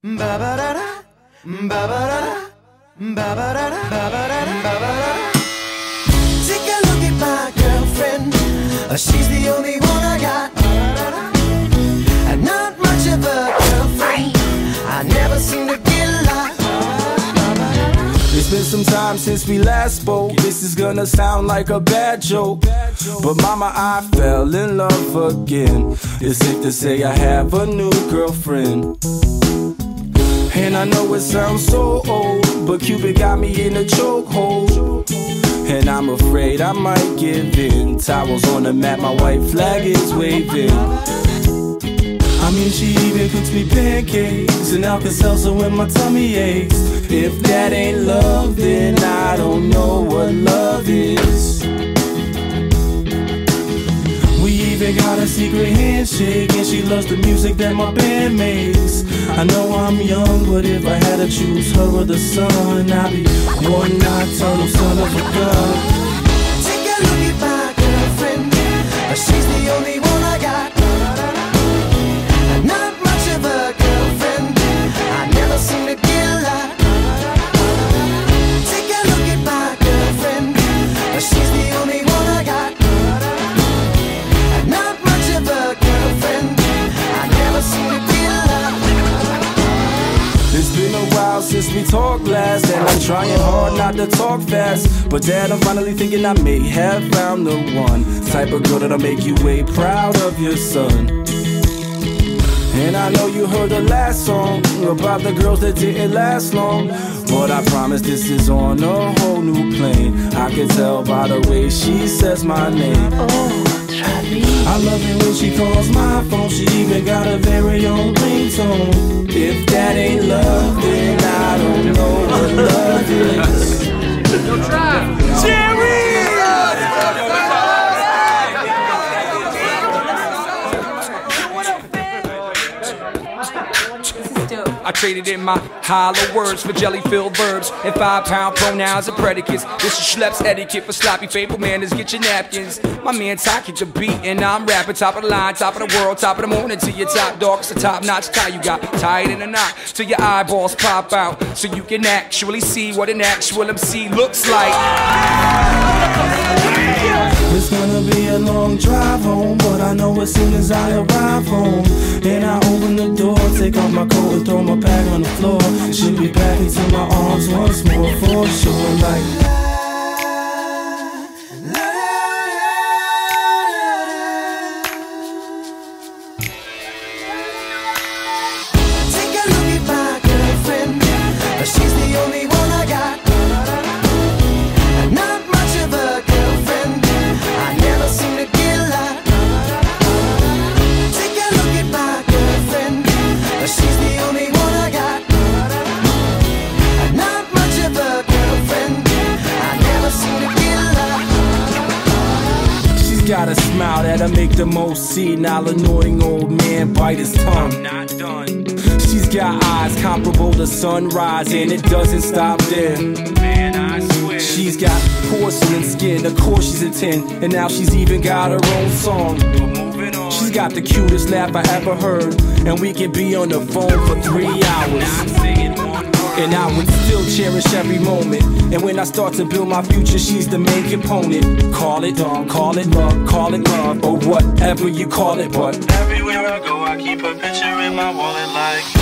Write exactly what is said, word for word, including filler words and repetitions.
Take a look at my girlfriend. Uh, she's the only one I got. And not much of a girlfriend. I never seem to get lost. It's been some time since we last spoke. This is gonna sound like a bad joke, but mama, I fell in love again. It's safe to say I have a new girlfriend. And I know it sounds so old, but Cupid got me in a chokehold. And I'm afraid I might give in. Towels on the mat, my white flag is waving. I mean, she even cooks me pancakes and Alka-Seltzer when my tummy aches. If that ain't love, then I don't know what love is. We even got a secret handshake, and she loves the music that my band makes. I know I'm young, but if I had to choose her or the sun, I'd be one nocturnal son of a gun. Take a look at my girlfriend. Uh, she's the only one I got. Not much of a girlfriend. I never seem to get lost. Take a look at my girlfriend. She's the only one I got. Not much of a girlfriend. I never seem to get lost. It's been a while since we talked last, and I'm trying hard not to talk fast. But Dad, I'm finally thinking I may have found the one type of girl that'll make you way proud of your son. And I know you heard the last song about the girls that didn't last long, but I promise this is on a whole new plane. I can tell by the way she says my name. Oh, I love it when she calls my phone. She even got a very own ringtone. If that ain't love, then I don't know what love is. Yo, try. Jerry! I traded in my hollow words for jelly-filled verbs and five-pound pronouns and predicates. This is Schlepp's etiquette for sloppy fable manners. Get your napkins. My man talking the beat and I'm rapping top of the line, top of the world, top of the morning to your top dog. It's a top-notch tie you got tied in a knot till your eyeballs pop out, so you can actually see what an actual M C looks like. It's gonna be a long drive home, but I know as soon as I arrive home and I open the door, take off my coat and throw my bag on the floor, she'll be back into my arms once more for sure. Like Take a look at my girlfriend. She's the only one I got. Not much of a girlfriend. I never seem to get lost. Take a look at my girlfriend. She's the only one I got. Not much of a girlfriend. I never seem to get lost. she's got a smile that'll make the most senile, annoying old man bite his tongue. I'm not done. She's got eyes comparable to sunrise, and it doesn't stop there. Man, I swear. She's got porcelain skin, of course she's a ten, and now she's even got her own song. She's got the cutest laugh I ever heard, and we can be on the phone for three hours. And I would still cherish every moment. And when I start to build my future, she's the main component. Call it dog, call it love, call it love, or whatever you call it, but everywhere I go, I keep a picture in my wallet like